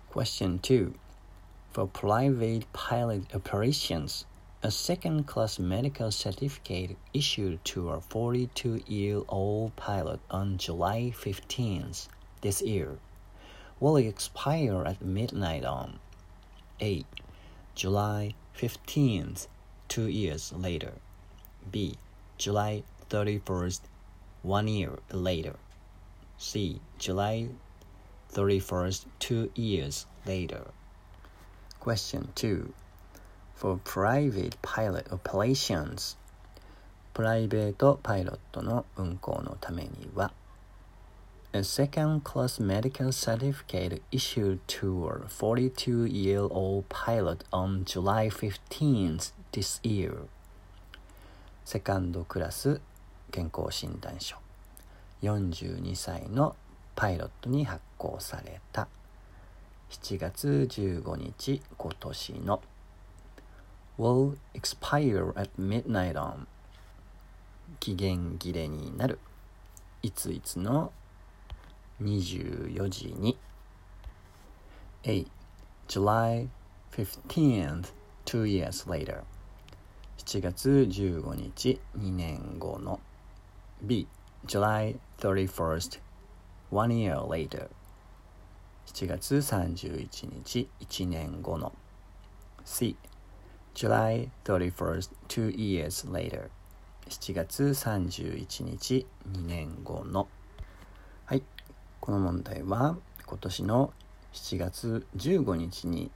Question 2. For private pilot operations, a second-class medical certificate issued to a 42-year-old pilot on July 15th this year will expire at midnight on A. July 15th, 2 years later. B. July 31st, 1 year later. C. July 31st, 2 years later. Question 2. For private pilot operations, プライベートパイロットの運航のためには、A second-class medical certificate issued to a 42-year-old pilot on July 15th this year. セカンドクラス健康診断書、42歳のパイロットに発行された7月15日今年の will expire at midnight on 期限切れになるいついつの24時に A. July 15th 2 years later 7月15日2年後の B. July 31st 1 year later 7月31日1年後の C. July 31st 2 years later 7月31日2年後の。はい、この問題は今年の7月15日に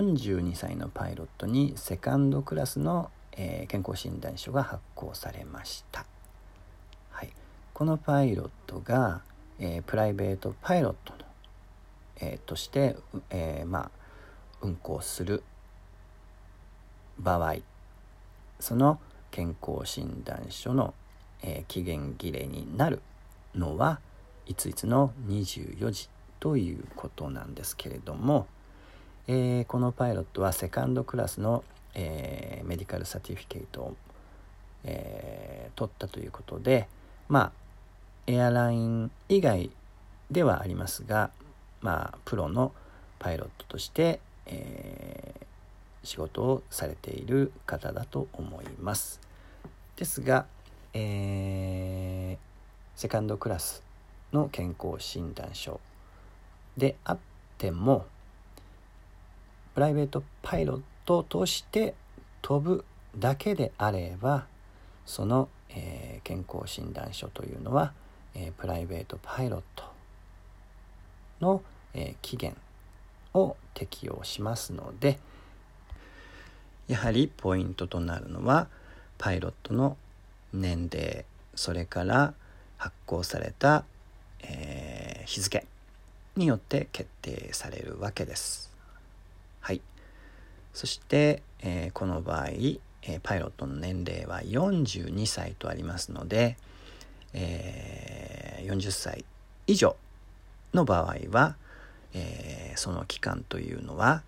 42歳のパイロットにセカンドクラスの、健康診断書が発行されました。はい、このパイロットが、プライベートパイロットの、として、運航する場合、その健康診断書の、期限切れになるのはいついつの24時ということなんですけれども、このパイロットはセカンドクラスの、メディカルサティフィケートを、取ったということで、エアライン以外ではありますが、プロのパイロットとして、仕事をされている方だと思います。ですが、セカンドクラスの健康診断書であっても、プライベートパイロットとして飛ぶだけであれば、その、健康診断書というのは、プライベートパイロットの、期限を適用しますので、やはりポイントとなるのはパイロットの年齢、それから発行された、日付によって決定されるわけです。はい。そして、この場合、パイロットの年齢は42歳とありますので、40歳以上の場合は、その期間というのは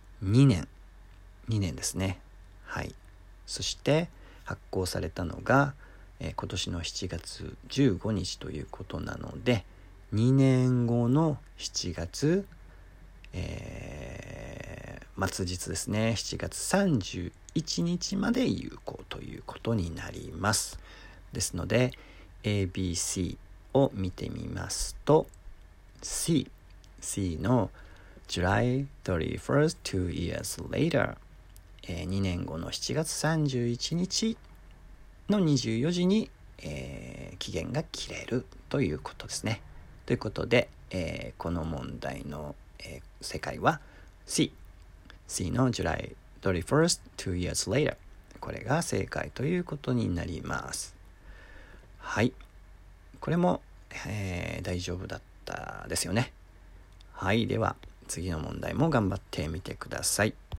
2年ですね。はい。そして発行されたのが、今年の7月15日ということなので、2年後の7月、末日ですね。7月31日まで有効ということになります。ですので ABC を見てみますと C の July 31st 2 years later、2年後の7月31日の24時に、期限が切れるということですね。ということで、この問題の、正解は C の July 31st 2 years later、 これが正解ということになります。はい、これも、大丈夫だったですよね。はい、では次の問題も頑張ってみてください。